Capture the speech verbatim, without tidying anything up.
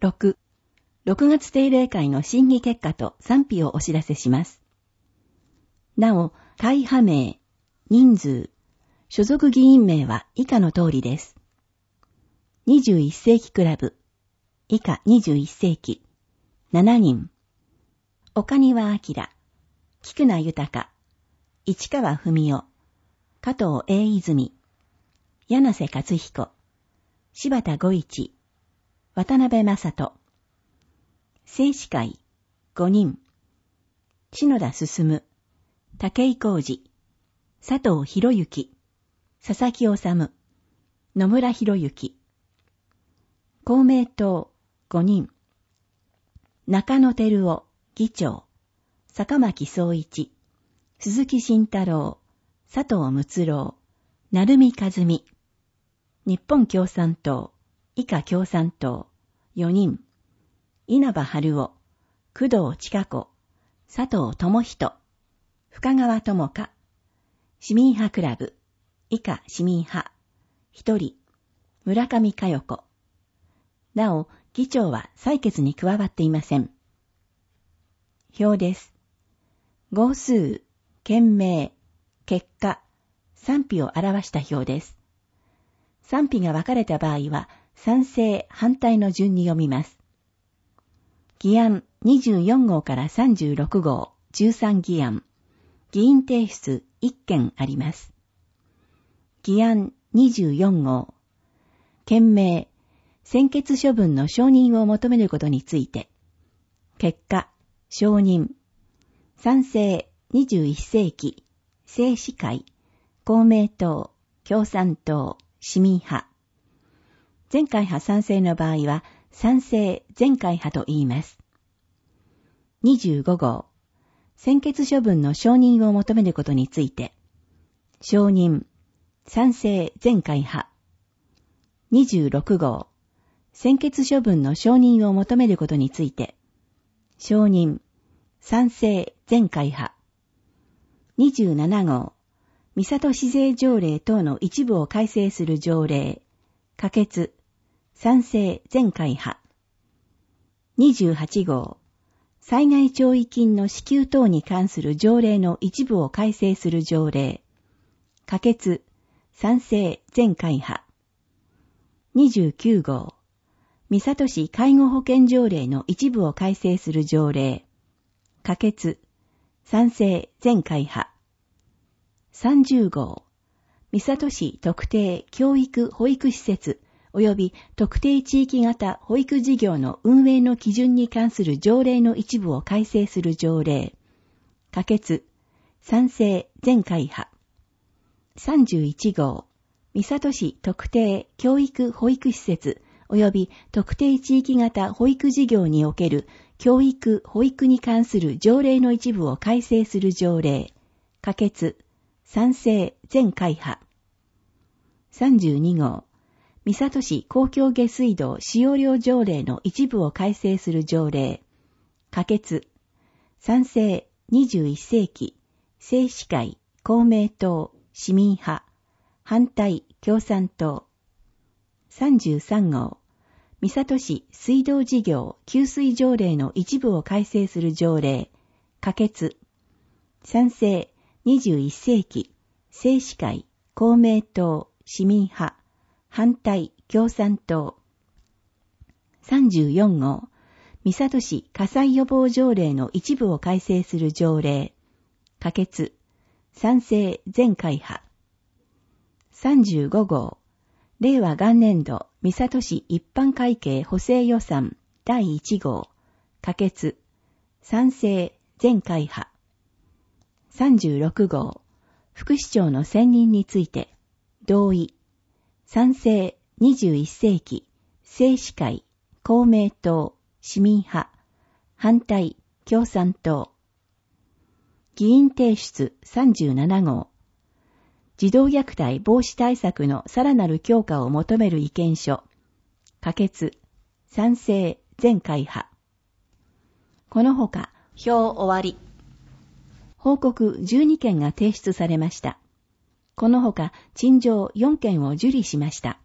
ろく、ろくがつ定例会の審議結果と賛否をお知らせします。なお、会派名、人数、所属議員名は以下の通りです。にじゅういっ世紀クラブ、以下にじゅういっ世紀、しちにん。岡庭明、菊名豊、市川文夫、加藤英泉、柳瀬克彦、柴田五一、渡辺正人。正司会、ごにん。篠田進、武井浩二、佐藤博之、佐々木治、野村博之。公明党、ごにん。中野照夫、議長、坂巻総一、鈴木慎太郎、佐藤睦郎、成美和美。日本共産党、以下共産党、よにん。稲葉春夫、工藤千佳子、佐藤智人、深川智香。市民派クラブ、以下市民派、ひとり。村上佳代子。なお、議長は採決に加わっていません。表です。号数、件名、結果、賛否を表した表です。賛否が分かれた場合は、賛成、反対の順に読みます。議案にじゅうよん号からさんじゅうろく号、じゅうさん議案、議員提出いっ件あります。議案にじゅうよん号、件名、専決処分の承認を求めることについて、結果、承認、賛成にじゅういっ世紀、正司会、公明党、共産党、市民派。全会派賛成の場合は、賛成全会派と言います。にじゅうご号、専決処分の承認を求めることについて、承認、賛成全会派。にじゅうろく号、専決処分の承認を求めることについて、承認、賛成全会派。にじゅうなな号、三郷市税条例等の一部を改正する条例、可決、賛成全会派。にじゅうはち号、災害弔慰金の支給等に関する条例の一部を改正する条例、可決、賛成全会派。にじゅうきゅう号、三郷市介護保険条例の一部を改正する条例、可決、賛成全会派。さんじゅう号、三郷市特定教育保育施設及び特定地域型保育事業の運営の基準に関する条例の一部を改正する条例、可決、賛成全会派。さんじゅういち号、三郷市特定教育保育施設及び特定地域型保育事業における教育保育に関する条例の一部を改正する条例、可決、賛成全会派。さんじゅうに号、三郷市公共下水道使用料条例の一部を改正する条例、可決、賛成にじゅういっ世紀、正司会、公明党、市民派、反対、共産党。さんじゅうさん号、三郷市水道事業給水条例の一部を改正する条例、可決、賛成にじゅういっ世紀、正司会、公明党、市民派、反対、共産党。さんじゅうよん号、三郷市火災予防条例の一部を改正する条例、可決、賛成全会派。さんじゅうご号、令和元年度三郷市一般会計補正予算だいいち号、可決、賛成全会派。さんじゅうろく号、副市長の選任について、同意、賛成にじゅういっ世紀、正司会、公明党、市民派、反対、共産党。議員提出さんじゅうなな号、児童虐待防止対策のさらなる強化を求める意見書、可決、賛成全会派。このほか、表終わり。報告じゅうに件が提出されました。このほか、陳情よん件を受理しました。